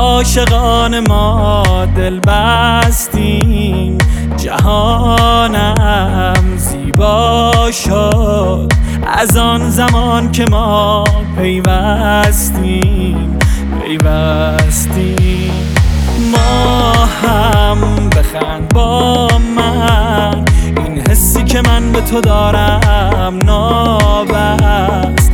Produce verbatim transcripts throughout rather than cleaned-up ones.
عاشقان ما دل بستیم، جهانم زیبا شد از آن زمان که ما پیوستیم پیوستیم. ما هم بخند با من، این حسی که من به تو دارم نابست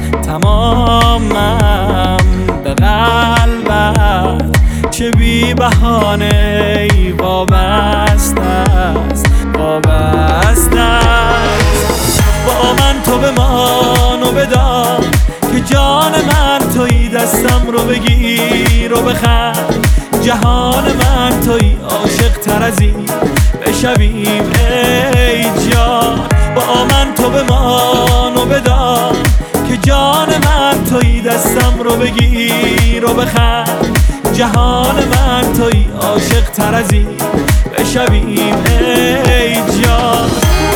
تمامم به قلبت، چه بی بهانه ای وابسته است وابسته است. با من تو بمان و بدان که جان من تویی، دستم رو بگیر و بخند، جهان من تویی، عاشق تر از این بشویم ای جان. با من تو بمان و بدان که جان من تویی، دستم رو بگیر و بخند، جهان من تویی، عاشق تر از این بشویم ای جان.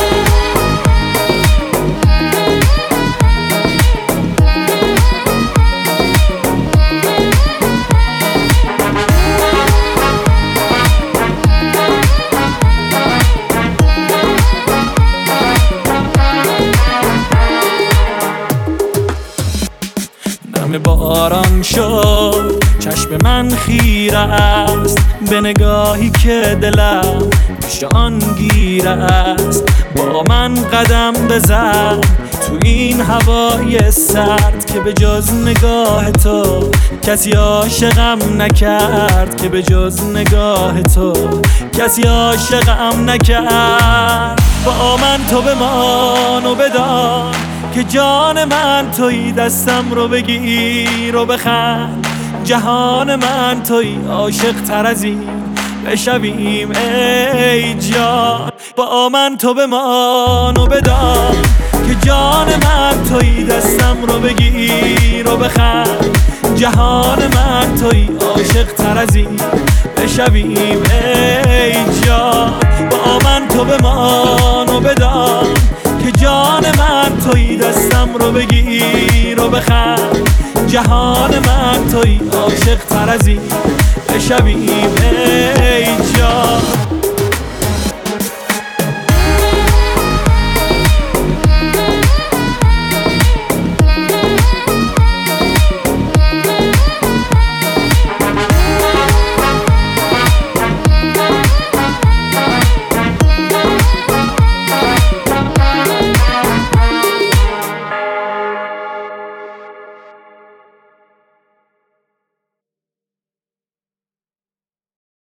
باران شد چشم من خیره است به نگاهی که دلم پیش آن گیره است. با من قدم بزن تو این هوای سرد که به جز نگاه تو کسی عاشقم نکرد، که به جز نگاه تو کسی عاشقم نکرد. با من تو بمان و بدان که جان من تویی، دستم رو بگیر و بخند، جهان من تویی، عاشق تر از این بشویم ای جان. با من تو بمان و بدان که جان من تویی، دستم رو بگیر و بخند، جهان من تویی، عاشق تر از این بشویم ای جان. با من تو بمان و بدان که جان من تویی، دستم رو بگیر و بخند، جهان من تویی، عاشق تر از این بشویم ای جان.